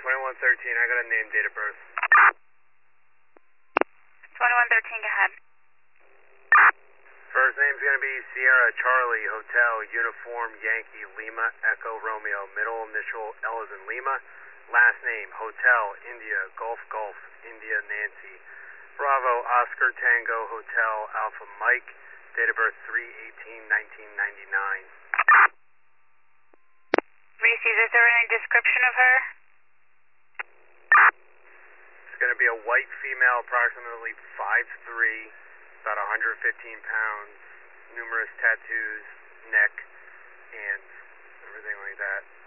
2113, I got a name, date of birth. 2113, go ahead. First name's going to be Sierra Charlie Hotel Uniform Yankee Lima Echo Romeo. Middle initial L as in Lima. Last name Hotel India Golf Golf India Nancy. Bravo Oscar Tango Hotel Alpha Mike. Date of birth 3/18/1999. Reese, is there any description of her? It's going to be a white female, approximately 5'3", about 115 pounds, numerous tattoos, neck, hands, everything like that.